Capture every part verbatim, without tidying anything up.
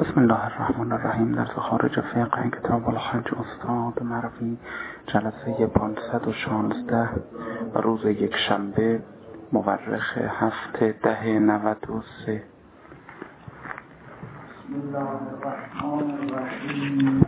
بسم الله الرحمن الرحیم. درس خارج فقه کتاب الحج استاد مروی، جلسه پانصد و شانزده و روز یک شنبه مورخ هفته ده نود و سه. بسم الله الرحمن الرحیم.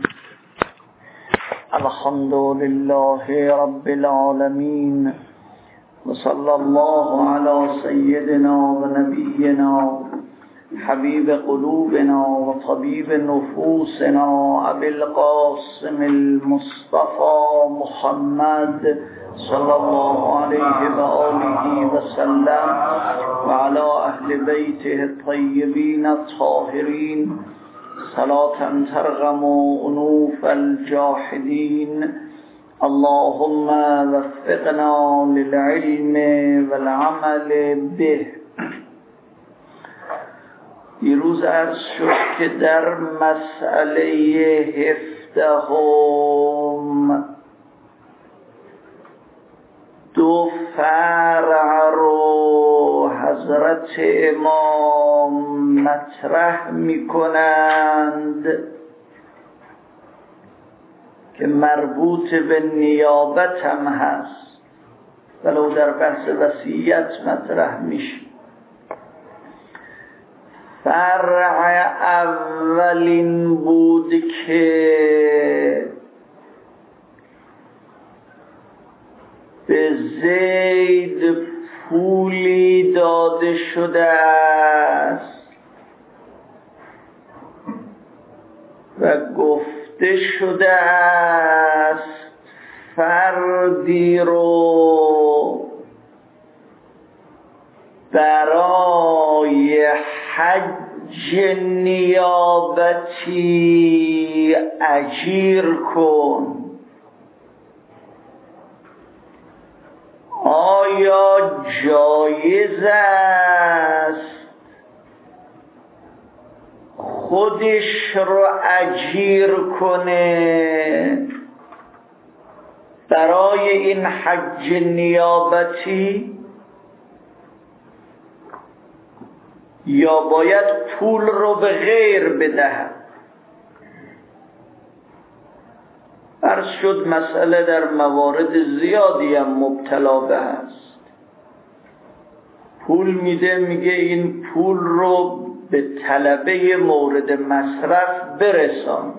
الحمد لله رب العالمین و صلی الله علی سیدنا و نبینا حبیب قلوبنا و طبیب نفوسنا ابی القاسم المصطفى محمد صلی الله علیه و آله و سلم و علی اهل بیته الطیبین الطاهرین صلاة ترغم انوف الجاحدین. اللهم وفقنا للعلم والعمل به. دیروز عرض شد که در مسئله هفدهم دو فرع رو حضرت امام مطرح می کنند که مربوط به نیابت هم هست، ولو در بحث وصیت مطرح میشه. فرع اولین بود که به زید پولی داده شده است و گفته شده است فردی رو برای حج نیابتی اجیر کن. آیا جایز است خودش رو اجیر کنه برای این حج نیابتی، یا باید پول رو به غیر بدهد؟ عرض شد مسئله در موارد زیادی هم مبتلا به هست. پول میده، میگه این پول رو به طلبه مورد مصرف برسان.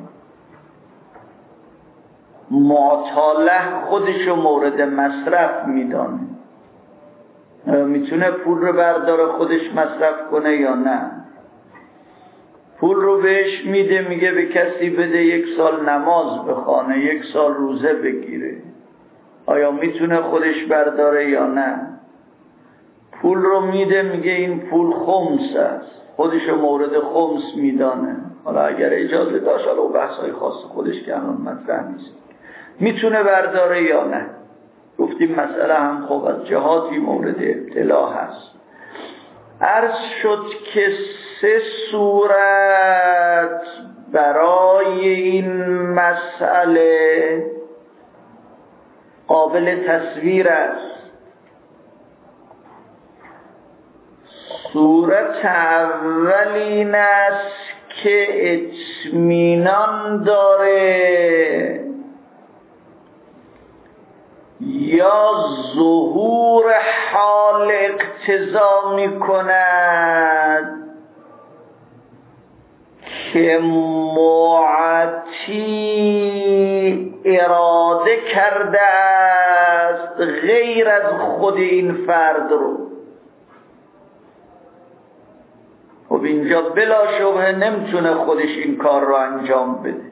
معطاله خودشو مورد مصرف میدانه، میتونه پول رو برداره خودش مصرف کنه یا نه. پول رو بهش میده، میگه به کسی بده یک سال نماز بخوانه، یک سال روزه بگیره. آیا میتونه خودش برداره یا نه؟ پول رو میده، میگه این پول خمس است، خودشو مورد خمس میدانه. حالا اگر اجازه داشت، حالا بحثای خاص خودش که الان مطرح نیست، میتونه برداره یا نه. گفتیم مسئله هم خب از جهاتی مورد ابتلا هست. عرض شد که سه صورت برای این مسئله قابل تصویر است. صورت اول این است که اطمینان داره یا ظهور حال اقتضا می کند که معطی اراده کرده است غیر از خود این فرد رو. خب اینجا بلا شبهه نمیتونه خودش این کار رو انجام بده.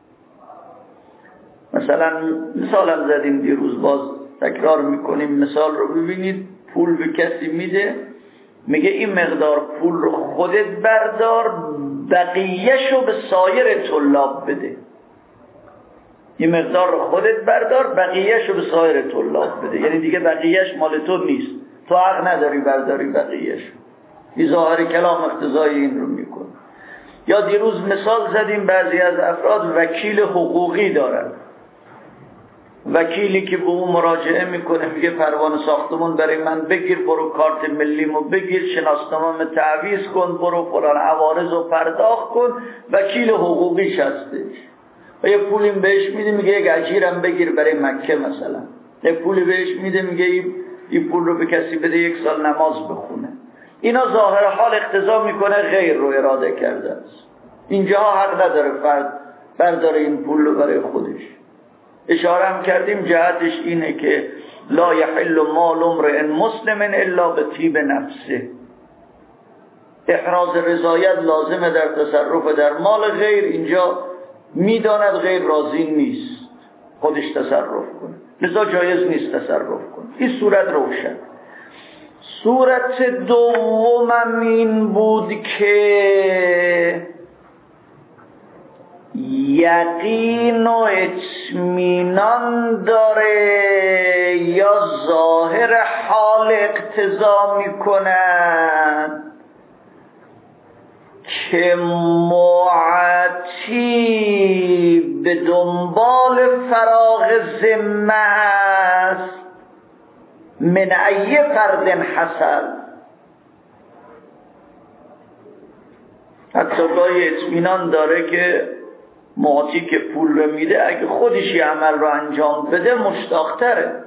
مثلا مثال هم زدیم دیروز، باز تکرار میکنیم مثال رو ببینید. پول به کسی میده، میگه این مقدار پول رو خودت بردار، بقیهش رو به سایر طلاب بده. این مقدار رو خودت بردار، بقیهش رو به سایر طلاب بده. یعنی دیگه بقیهش مال تو نیست، تو حق نداری برداری بقیهش. این ظاهر کلام اقتضای این رو میکنه. یا دیروز مثال زدیم بعضی از افراد وکیل حقوقی دارن، وکیلی که به اون مراجعه میکنه میگه پروانه ساختمون برای من بگیر، برو کارت ملیمو بگیر، شناسنامه تعویض کن، برو فلان عوارضو پرداخت کن، وکیل حقوقیش هستش و یه پولی بهش میده میگه یک اجیرم بگیر برای مکه مثلا، یه پولی بهش میده میگه این پول رو به کسی بده یک سال نماز بخونه. اینا ظاهر حال اقتضا میکنه غیر رو اراده کرده است. اینجا حق نداره فرد برداره این پول رو برای خودش. اشاره هم کردیم جهتش اینه که لا یحل مال امرئ مسلم الا به طیب نفسه. احراز رضایت لازمه در تصرف در مال غیر. اینجا میداند غیر راضی نیست خودش تصرف کنه، لذا جایز نیست تصرف کنه. این صورت روشن. صورت دوم این بود که یقین و اطمینان داره یا ظاهر حال اقتضا میکنن که معطی به دنبال فراغ ذمه است من ای فرد حصل. حتی گاهی اطمینان داره که معطی که پول رو میده اگه خودش یه عمل رو انجام بده مشتاق‌تره.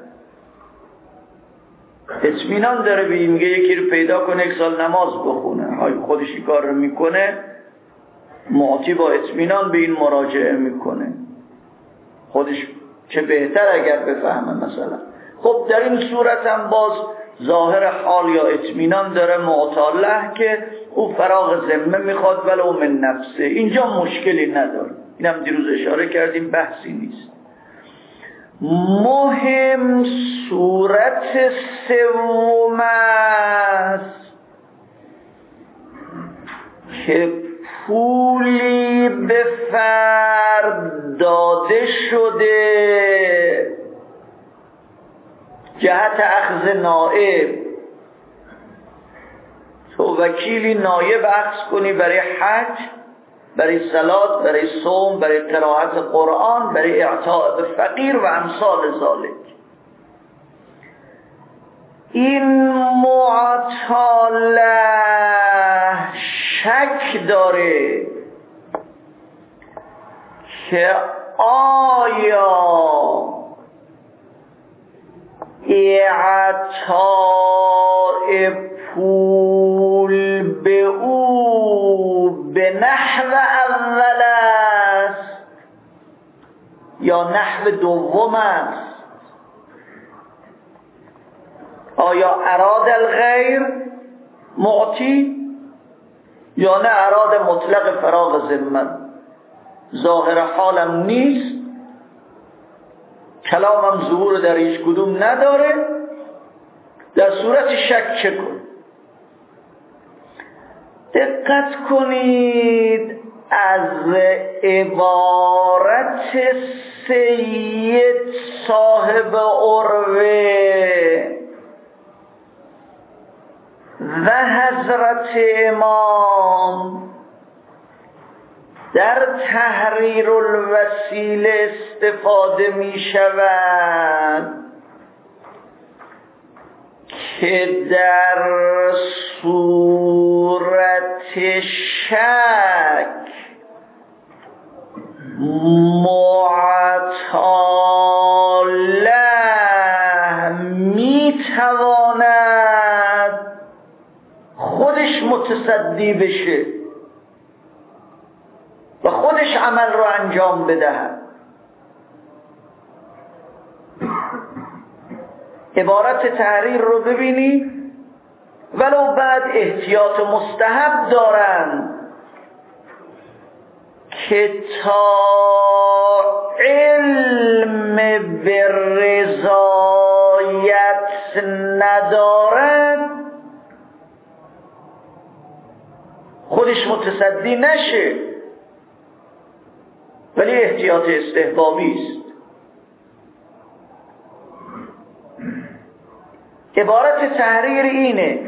اطمینان داره به این، میگه یکی رو پیدا کنه یک سال نماز بخونه، های خودش این کار رو میکنه، معطی با اطمینان به این مراجعه میکنه، خودش چه بهتر اگر بفهمه مثلا. خب در این صورت هم باز ظاهر حال یا اطمینان داره معتاله که او فراغ ذمه میخواد ولو من نفسه. اینجا مشکلی نداره، اینم دیروز اشاره کردیم، بحثی نیست. مهم صورت سوم است که پولی به فرد داده شده جهت اخذ نائب. تو وکیلی نایب اخذ کنی برای حج، برای صلات، برای صوم، برای قرائت قرآن، برای اعطاء به فقیر و امثال ذالک. این معطاله شک داره که آیا اعطاء پول به او به نحو اول است یا نحو دوم است. آیا اراد الغیر معطی یا نه اراد مطلق فراغ ذمه؟ ظاهر حالم نیست، کلامم ظهور در هیچ کدوم نداره. در صورت شک چه کن؟ دقت کنید از عبارت سید صاحب عروه و حضرت امام در تحریر الوسیله استفاده می شود که در صورت شک معطاله می تواند خودش متصدی بشه و خودش عمل رو انجام بدهد. عبارت تحریر رو ببینی، ولو بعد احتیاط مستحب دارن که تا علم به رضایت ندارد خودش متصدی نشه، ولی احتیاط استحبابی است. عبارت تحریر اینه: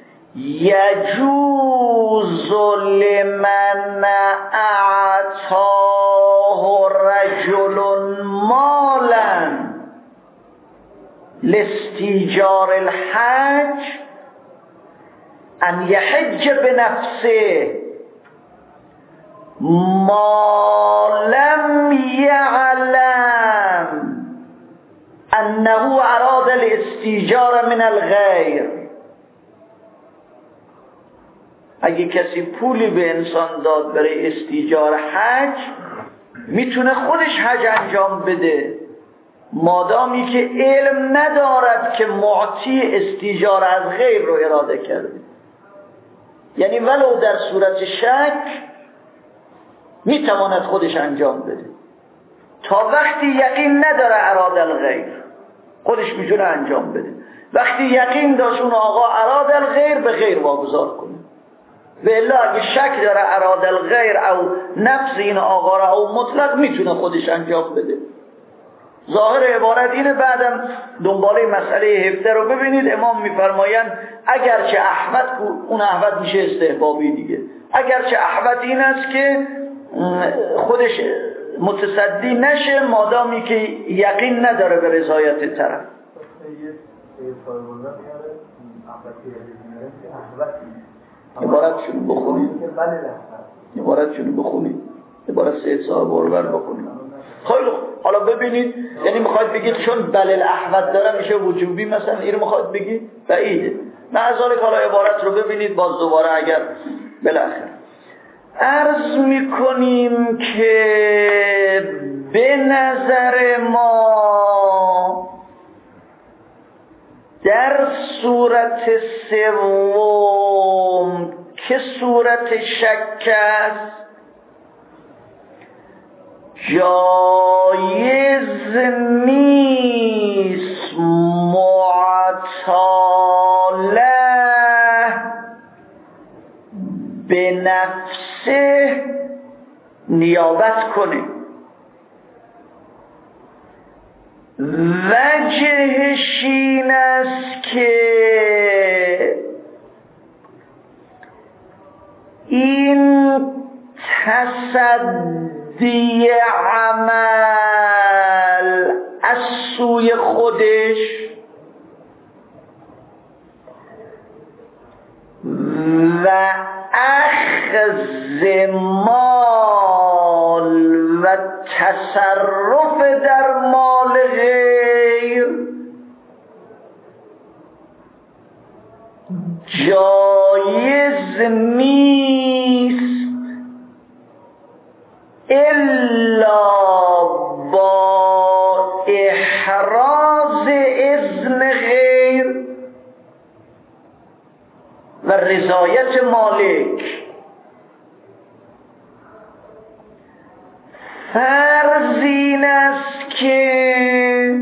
یجوز لمن اعطاه رجل مالا لاستیجار الحج ان یحج بنفسه ما لم یعلم انه اراد الاستیجار من الغیر. اگه کسی پولی به انسان داد برای استیجار حج، میتونه خودش حج انجام بده مادامی که علم ندارد که معطی استیجار از غیر رو اراده کرده. یعنی ولو در صورت شک میتواند خودش انجام بده. تا وقتی یقین نداره اراد الغیر خودش میتونه انجام بده. وقتی یقین داشت اون آقا اراد الغیر به غیر واگذار کنه. و الا اگه شک داره اراد الغیر او نفس این آقا را او مطلق میتونه خودش انجام بده. ظاهر عبارت اینه. بعدم دنباله مسئله هفته رو ببینید. امام میفرمایند اگرچه احوط، اون احوط میشه استحبابی دیگه، اگرچه احوط این است که خودش متصدی نشه مادامی که یقین نداره به رضایت طرف. عبارتشون بخونید عبارتشون بخونید عبارت سید صاحب برور بخونید. خیلی حالا ببینید، یعنی میخواید بگید چون بل الاحوط داره میشه وجوبی مثلا، این رو میخواید بگید بعیده. نه از ذالک حالا عبارت رو ببینید باز دوباره اگر بالاخره عرض میکنیم که به نظر ما در صورت سوم که صورت شک است جایز نیست معطاله به نفسه نیابت کنه. وجهش این است که این تصدی عمل از سوی خودش و اخذ مال و تصرف در مال غیر جایز نیست الا با احراز اذن غیر و رضایت مالک. فرض این است که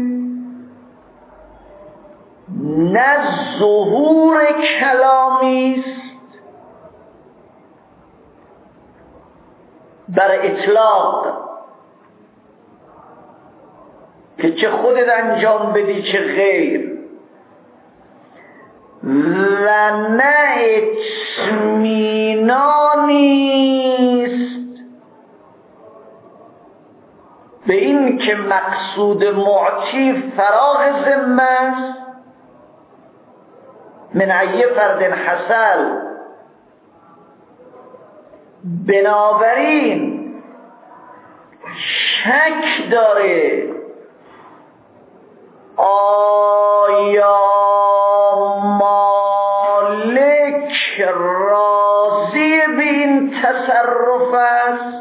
نه ظهور کلامی است بر اطلاق که چه خودت انجام بدی چه غیر، و نه اطمینانی است به این که مقصود معطی فراغ ذمه است من ای فرد حصل. بنابراین شک داره آیا مالک راضی به این تصرف است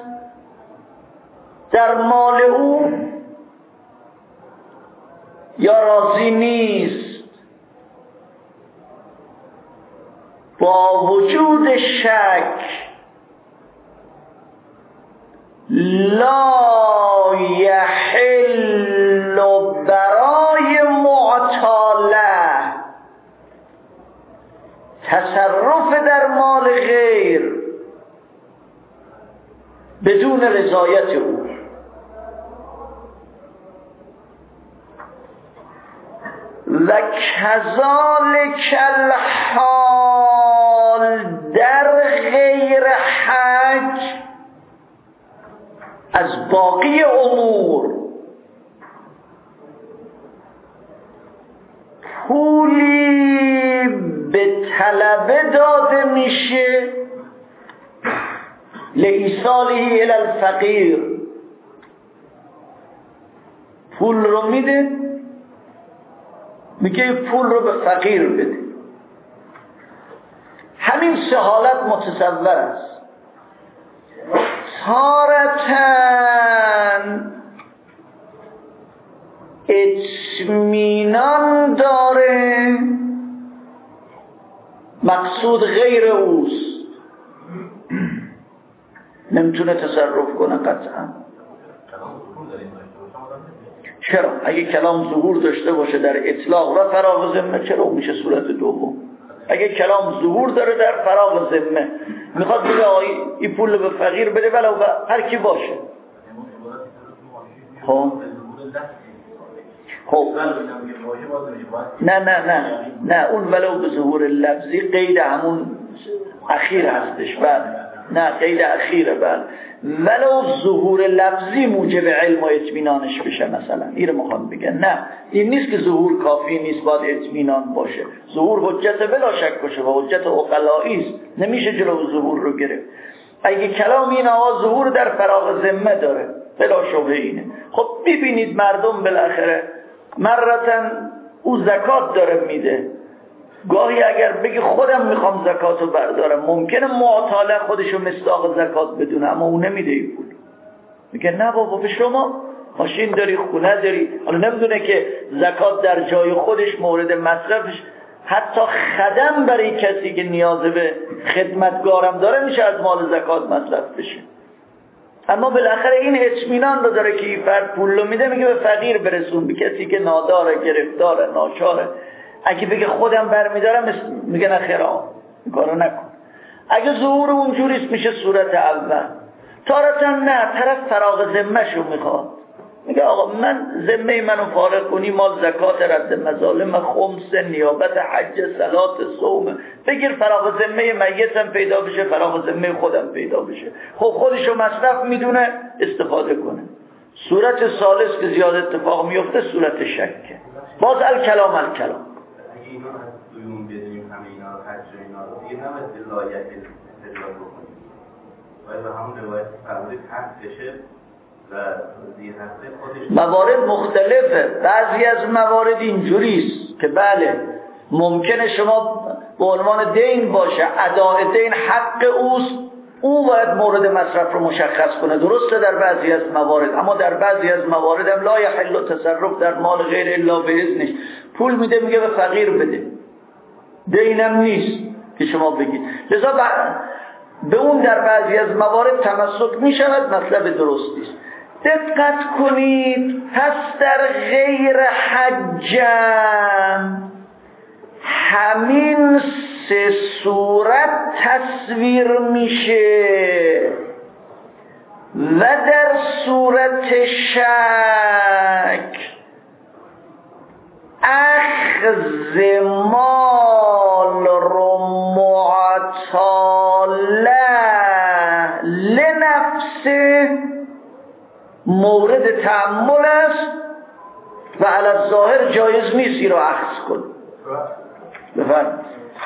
در مال او یا راضی نیست. با وجود شک لا یحل برای معطاله تصرف در مال غیر بدون رضایت او. و کذالک الحال در غیر حج از باقی امور به طلبه داده میشه لایصاله الی الفقیر، پول رو میده، میگه پول رو به فقیر بده. همین سه حالت متصور است. تارتن اطمینان داره، مقصود غیر اوست، نمیتونه تصرف کنه قطعا. چرا؟ اگه کلام ظهور داشته باشه در اطلاق و فراغ ذمه، چرا میشه صورت دوم؟ اگه کلام ظهور داره در فراغ ذمه، میخواد بگه آقای این پول به فقیر بده ولو هر کی باشه. خب خب نه نه نه نه اون ولو به ظهور لفظی قید همون اخیر هستش. بعد نه قید اخیره. بعد ولو ظهور لفظی موجب علم و اطمینانش بشه مثلا، این رو میخوام بگن. نه این نیست که ظهور کافی نیست، باید اطمینان باشه. ظهور حجت بلا شک باشه و حجت عقلایی است، نمیشه جلو ظهور رو گرفت. اگه کلام این آقا ظهور در فراغ ذمه داره بلا شبهه اینه. خب ببینید مردم بالاخره مرتن او زکات داره میده، گاهی اگر بگی خودم میخوام زکاتو بردارم، ممکنه معطاله خودشو مصداق زکات بدونه، اما اون نمیده این پول. میگه نه بابا به شما ماشین داری، خونه داری، حالا نمیدونه که زکات در جای خودش مورد مصرفش، حتی خدم برای کسی که نیاز به خدمتگارم داره میشه از مال زکات مصرف بشه. اما بالاخره این اطمینان رو داره که این فرد پول رو میده، میگه به فقیر برسون، به کسی که ناداره، گرفتاره، ناچاره. اگه بگه خودم برمیدارم، میگه نه خیرام این کارو نکن. اگه ظهور اونجوریست میشه صورت اول. تارتا نه، طرف فراغ ذمه‌شو میخواد، میگه آقا من ذمه منو فارغ کنی، مال زکات، رد مظالم، خمس، نیابت، حج، صلات، صوم، بگیر فراغ ذمه میتم پیدا بشه، فراغ ذمه خودم پیدا بشه. خب خودشو مصرف میدونه، استفاده کنه. صورت ثالث که زیاد اتفاق میفته صورت شکه. باز الکلام الکلام اینا از دویون بدونیم همه اینا رو، حج و اینا رو دیگه نباید لایق استدلال بکنیم، باید به همون روایت فرمودید حق بشه و زیر هسته خودش. موارد مختلفه. بعضی از موارد اینجوریست که بله ممکنه شما به عنوان دین باشه، اداء دین حق اوست، او باید مورد مصرف رو مشخص کنه، درسته در بعضی از موارد. اما در بعضی از موارد هم لا یحل تصرف در مال غیر الا به اذنش. پول میده میگه به فقیر بده، دینم نیست که شما بگید. لذا به اون در بعضی از موارد تمسک میشود، مطلب درستی است. دقت کنید، پس در غیر حجم همین سه صورت تصویر میشه و در صورت شک اخذ مال رو معطاله لنفسه مورد تأمل است و علی الظاهر جایز نیست این رو اخذ کن. بفرد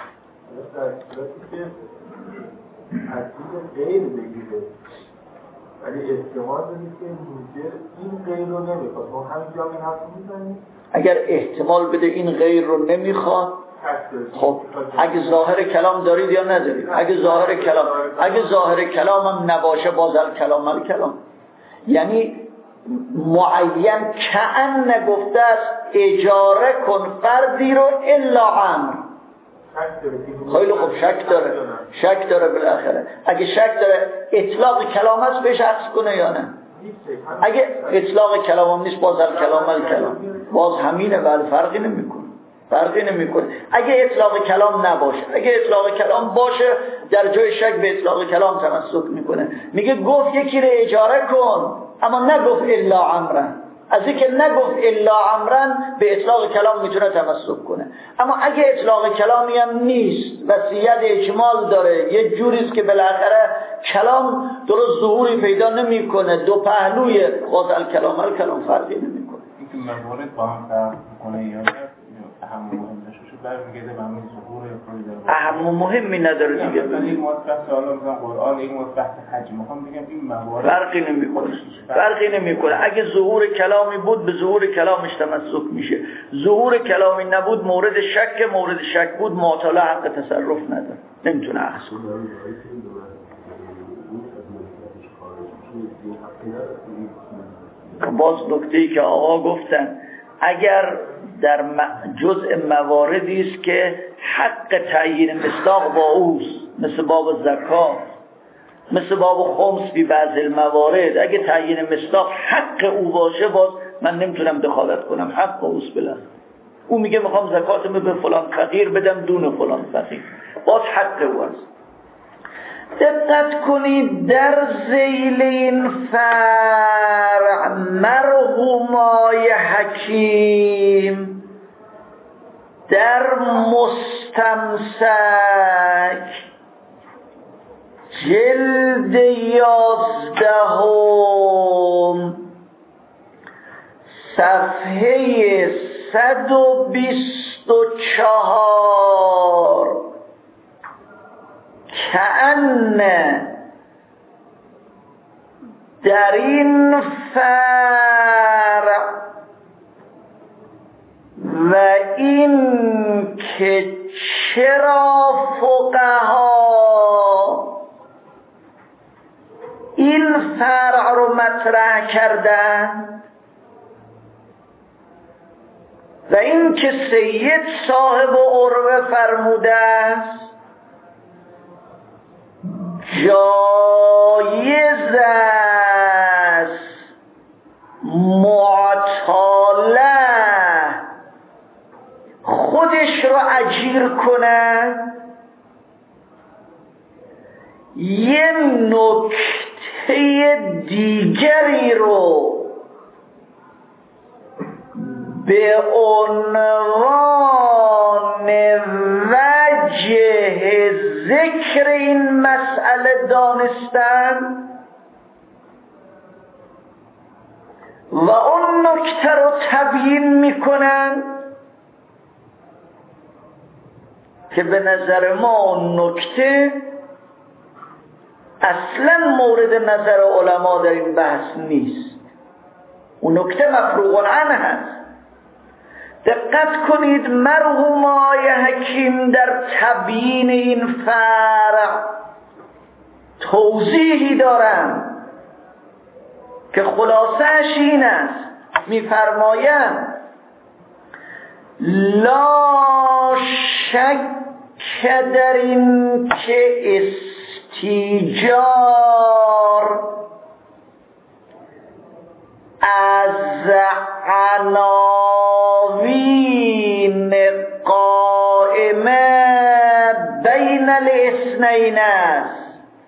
ولی احتمال دارید که موجه این غیر رو نمیخواد، ما همینجا این حرف میزنیم. اگر احتمال بده این غیر رو نمیخواد، خب اگه ظاهر کلام دارید یا ندارید؟ اگه ظاهر کلام اگه ظاهر کلام هم نباشه، باز کلام الکلام، یعنی معین کأن نگفته است اجاره کن فردی رو الا عمر. خیلی خوب شک داره، شک داره بالاخره. اگه شک داره اطلاق کلام هست بهش عکس کنه یا نه؟ اگه اطلاق کلام هم نیست، باز کلام الکلام، باز همینه، ولی فرقی نمیکنه، فرقی نمیکنه. اگه اطلاق کلام نباشه، اگه اطلاق کلام باشه، در جای شک به اطلاق کلام تمسک میکنه. میگه گفت یکی رو اجاره کن، اما نگفت الا عمرن. از اینکه نگفت الا عمرن به اطلاق کلام میتونه تمسک کنه. اما اگه اطلاق کلامی هم نیست، وصیت اجمال داره، یه جوریست که بالاخره کلام درست ظهوری پیدا نمیکنه، دو پهلوی، باز الکلام الکلام فرقی نمیکنه. این موارد با هم فرق کنه یا نه، هم مهم نشه. برمیگرده به همین ظهور اهم مهمی نداره دیگه. مثلا یک مصبح سوال مثلا قرآن، یک مصبح حج، میخوام بگم این موارد فرقی نمیکنه فرقی نمیکنه اگه ظهور کلامی بود به ظهور کلامش تمسک میشه، ظهور کلامی نبود مورد شک، مورد شک بود معطل حق تصرف نداره، نمیتونه اخذ کنه. باز نکته‌ای که آقا گفتن اگر در جزء مواردی است که حق تعیین مصداق با اوست، مثل باب زکات، مثل باب خمس بی بعض الموارد، اگه تعیین مصداق حق او باشه باز من نمیتونم دخالت کنم، حق اوست. بله او میگه میخوام زکاتم به فلان فقیر بدم دون فلان فقیر، باز حق او است. دقت کنید در ذیل این فرع مرحومای حکیم در مستمسک جلد یازدهم صفحه صد و بیست و چهار کأن در این فرع و این که چرا فقها این فرع رو مطرح کردن و این که سید صاحب عروه فرموده است جایز است معطاله خودش رو اجیر کنن. یه نکته دیگری رو به عنوان وجه ذکر این مسئله دانستن و اون نکته رو تبیین میکنن که به نظر ما اون نکته اصلا مورد نظر علما در این بحث نیست، اون نکته مفروغ عنه هست. دقت کنید مرحوم آقای حکیم در تبیین این فرع توضیحی دارن که خلاصه‌اش این است، می‌فرمایند لا شک در این که استیجار از عناوین قائمه بین الاثنین است.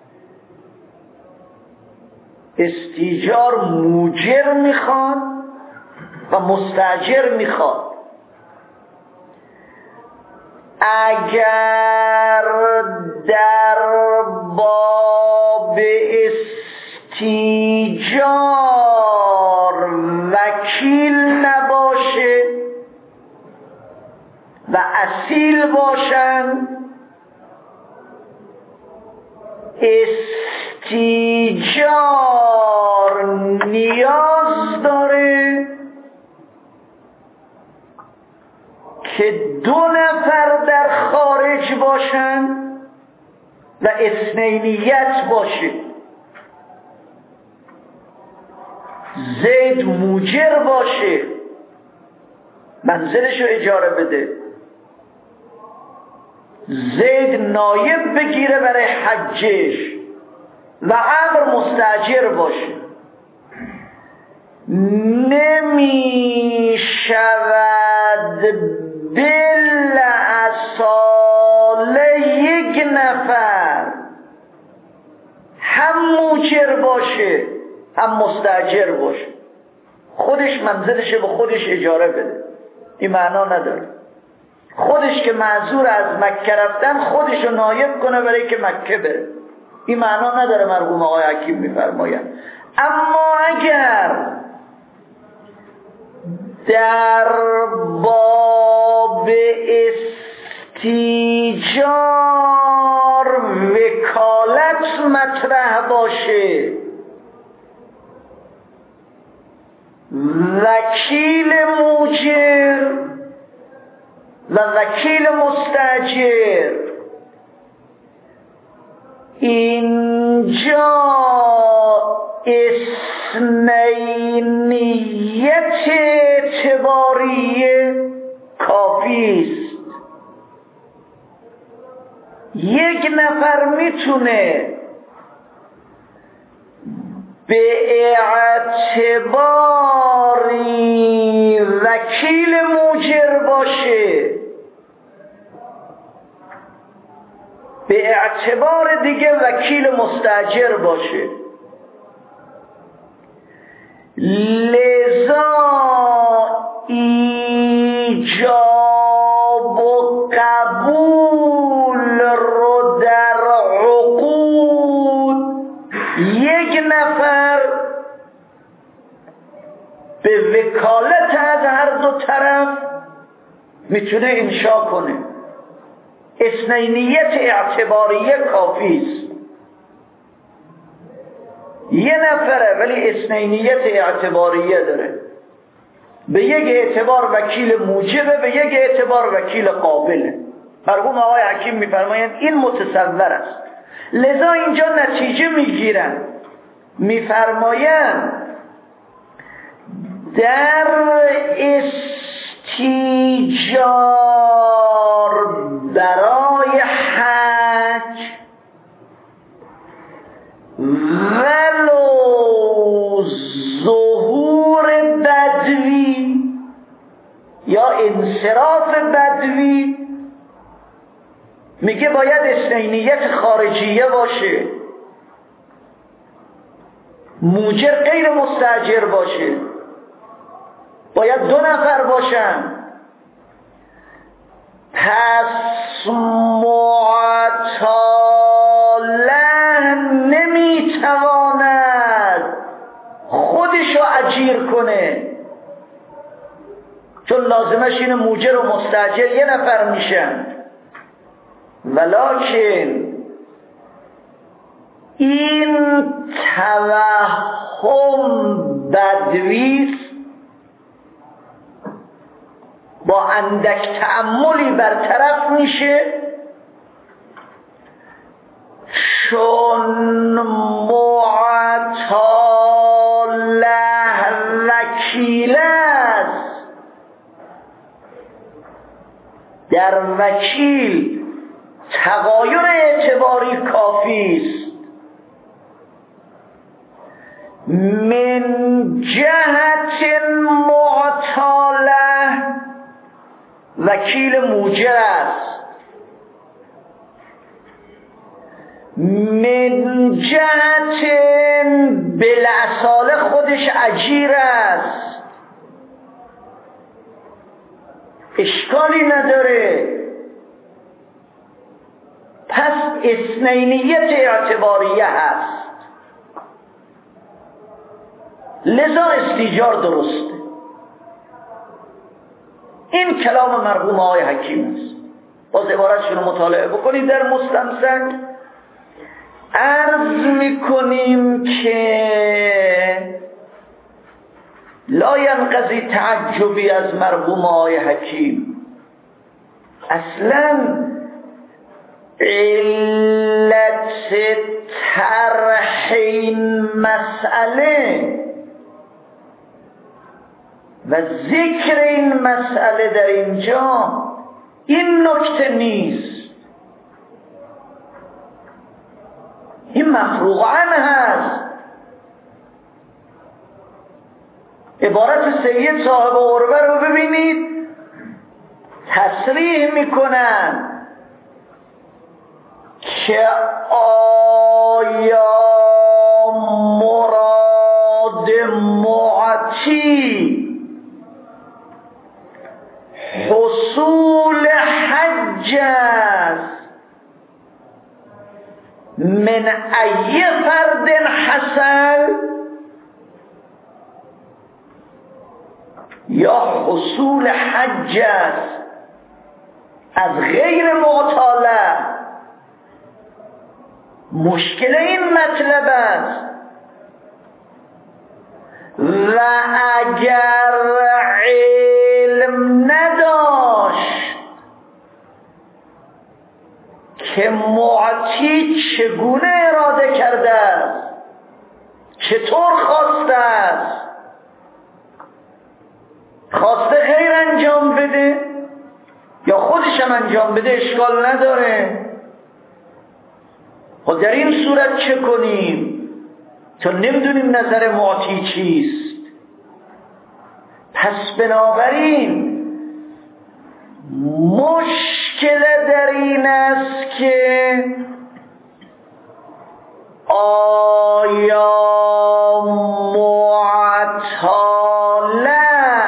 استیجار موجر میخواد و مستاجر میخواد. اگر در باب استیجار وکیل نباشه و اصیل باشن، استیجار نیاز داره که دو نفر در خارج باشن و اثنینیت باشه. زید موجر باشه، منزلشو اجاره بده، زید نایب بگیره برای حجش و عمر مستاجر باشه. نمی شود بل اصاله یک نفر هم موجر باشه هم مستاجر باشه، خودش منزلش به خودش اجاره بده، این معنا نداره. خودش که معذور از مکه رفتن خودش رو نایب کنه برای که مکه بره، این معنا نداره. مرحوم آقای حکیم میفرمایند اما اگر در باب اس استیجار وکالت مطرح باشه، وکیل موجر و وکیل مستاجر، اینجا اثنینیت اعتباریه کافی است. یک نفر میتونه به اعتباری وکیل موجر باشه، به اعتبار دیگه وکیل مستاجر باشه. لذا ایجاب و قبول رو در عقود یک نفر به وکالت از هر دو طرف میتونه انشا کنه. اثنینیت اعتباریه کافی است. یه نفره ولی اثنینیت اعتباریه داره، به یک اعتبار وکیل موجبه، به یک اعتبار وکیل قابله. مرحوم آقای حکیم میفرمایند این متصور است. لذا اینجا نتیجه میگیرن، میفرمایند در استیجار برای حج ولو ظهور بدوی یا انصراف بدوی، میگه باید اثنینیت خارجیه باشه، موجر غیر مستاجر باشه، باید دو نفر باشن. پس معطله نمیتواند خودشو اجیر کنه، چون لازمش اینه موجر و مستاجر یه نفر میشن. ولکن این توهم بدویست، با اندک تأملی برطرف میشه، چون معطله وکیل است. در وکیل تغایر اعتباری کافی است. من جهت معطله وکیل موجر است، من جهت بالاصاله خودش اجیر است، اشکالی نداره. پس اثنینیت اعتباریه هست، لذا استیجار درسته. این کلام مرحوم آقای حکیم است. باز عبارتشون رو مطالعه بکنید در مستمسک. عرض میکنیم که لا ینقضی تعجبی از مرحوم آقای حکیم. اصلا علت طرح این مسئله و ذکر این مسئله در اینجا این نکته نیست، این مفروغ عنه هست. عبارت سید صاحب عروه رو ببینید، تصریح میکنن که آیا مراد معطی حصول حج است من ای فرد حصل، یا حصول حج است از غیر معتاله. مشکل این مطلب است و اگر علم نداشت که معطی چگونه اراده کرده است، چطور خواسته است، خواسته غیر انجام بده یا خودش هم انجام بده اشکال نداره. خب در این صورت چه کنیم؟ چون نمیدونیم نظر معطی چیست. پس بنابراین مشکل در این است که آیا معطاله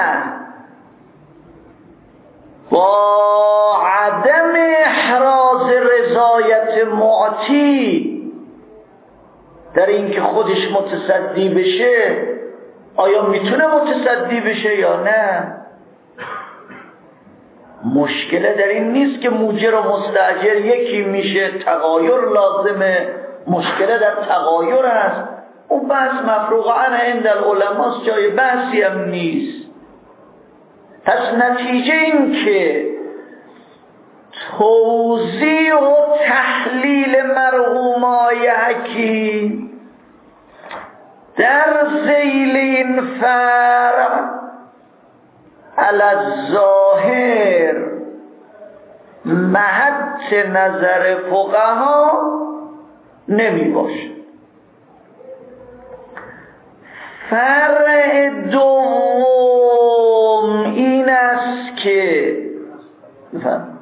با عدم احراز رضایت معطی در این که خودش متصدی بشه آیا میتونه متصدی بشه یا نه؟ مشکل در این نیست که موجر و مستاجر یکی میشه، تغایر لازمه، مشکل در تغایر است. اون بحث مفروغ عنه عند العلماء، جای بحثی هم نیست. پس نتیجه این که توضیح و تحلیل مرحومای حکیم در ذیل این فرع علی الظاهر محط نظر فقها نمی باشه. فرع دوم این است که بفهم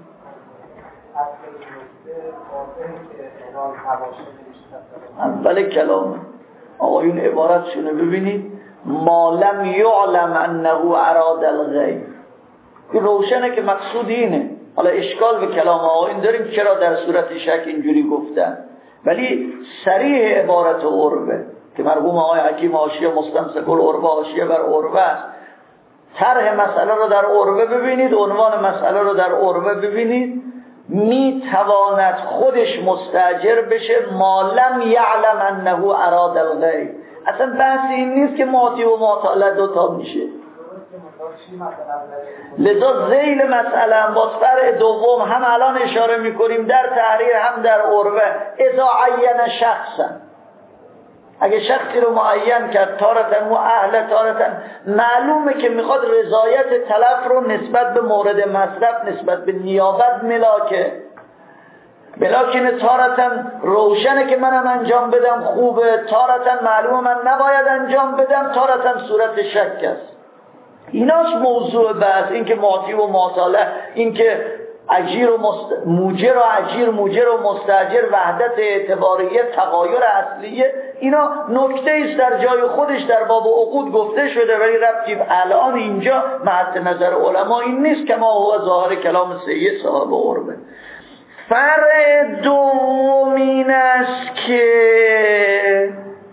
اول کلام آقایون عبارتشونه ببینید، ما لم یعلم انه اراد الغیب. این روشنه که مقصود اینه. حالا اشکال به کلام آقایون داریم چرا در صورت شک اینجوری گفتن، ولی صریح عبارت عروه که مرحوم آقای حکیم حاشیه مستمسک العروه حاشیه بر عروه است. طرح مسئله رو در عروه ببینید، عنوان مسئله رو در عروه ببینید، می تواند خودش مستاجر بشه ما لم یعلم انه اراد الغیب. اصلا بحث این نیست که معطی و معطاله دوتا میشه. لذا ذیل مسئله هم باز فرع دوم هم الان اشاره میکنیم در تحریر هم در عروه، اذا عین شخصا، اگه شخصی رو معین کرد تارتن و اهل تارتن، معلومه که میخواد رضایت تلف رو نسبت به مورد مصرف نسبت به نیابت ملاکه، بلاکن تارتن روشنه که منم انجام بدم خوبه، تارتن معلومه من نباید انجام بدم، تارتن صورت شک است. ایناش موضوع بحث، این که معطی و معطاله، این که اجیر و مست... موجر و اجیر، موجر و مستاجر، وحدت اعتباریه، تغایر اصلیه، اینا نکته است در جای خودش در باب عقود گفته شده، ولی ربطی الان اینجا محط نظر علما این نیست که ما هو ظاهر کلام سید صاحب عربه. فرع دومین است که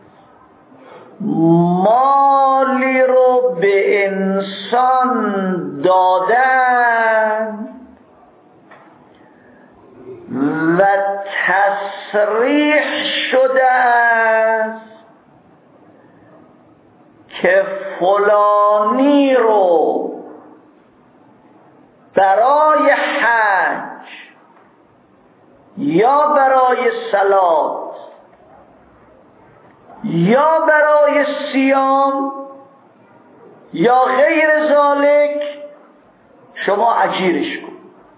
مالی رو به انسان دادن و تصریح شده است که فلانی رو برای حج یا برای صلات یا برای صیام یا غیر ذالک شما اجیرش کن.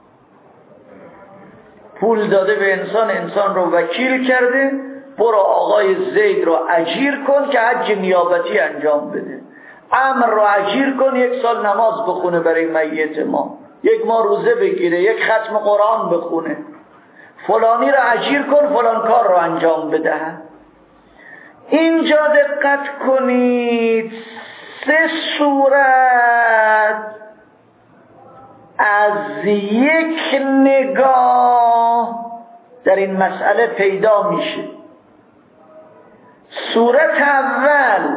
پول داده به انسان، انسان رو وکیل کرده، برو آقای زید رو اجیر کن که حج نیابتی انجام بده، عمر رو اجیر کن یک سال نماز بخونه برای میت ما، یک ماه روزه بگیره، یک ختم قرآن بخونه، فلانی رو اجیر کن فلان کار رو انجام بده. اینجا دقت کنید، سه صورت از یک نگاه در این مسئله پیدا میشه. صورت اول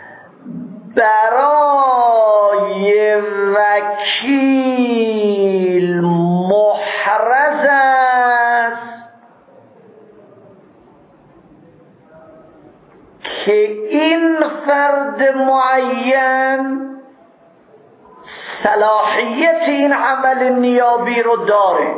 برای وکیل که این فرد معین صلاحیت این عمل نیابی رو داره.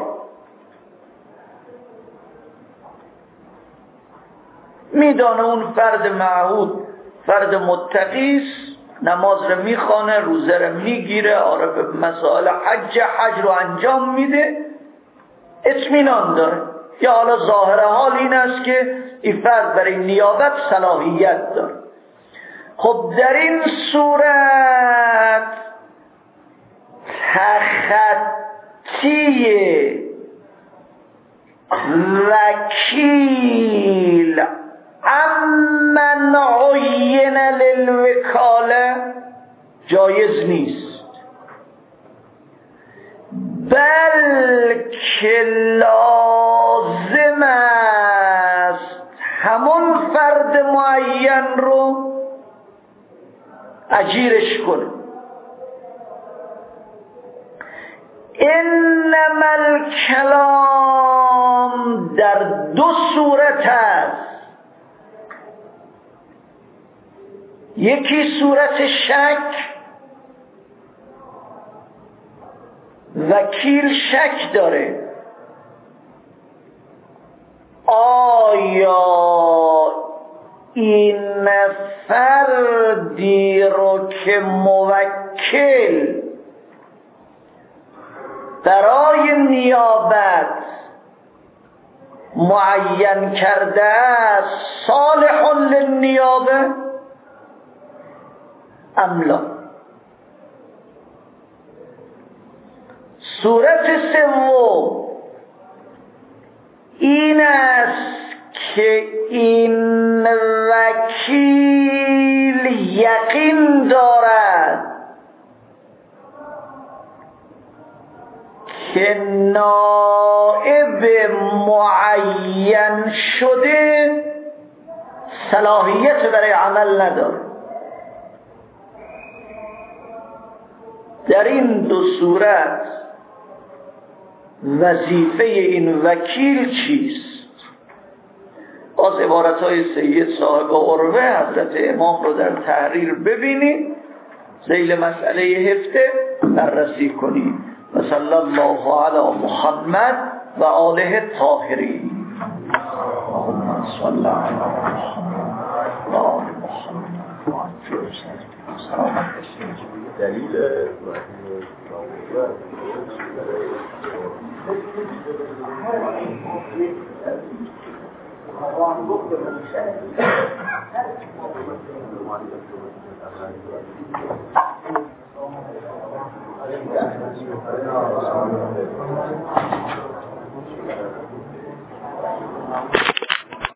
میدانه اون فرد معهود فرد متقیست، نماز رو میخوانه، روزه رو میگیره، عارف مسائل حج حج رو انجام میده، اطمینان داره. یا حالا ظاهر حال این است که این فرد برای نیابت صلاحیت داره. خب در این صورت تخطی وکیل امن عین للوکاله جایز نیست، بلکه لازم است همون فرد معین رو اجیرش کنه. انما الکلام در دو صورت است، یکی صورت شک، وکیل شک داره آیا این فردی رو که موکل برای نیابت معین کرده است صالح للنیابه ام لا. صورت سوم این است که این وکیل یقین دارد که نائب معین شده صلاحیت برای عمل نداره. در این دو صورت وظیفه این وکیل چیست؟ باز عبارتهای سید صاحب عروه حضرت امام رو در تحریر ببینید، ذیل مسئله هفته بررسی کنید. و صلی الله علی محمد و آله الطاهرین. اللهم صل علی محمد و آل محمد. دلیل Thank you.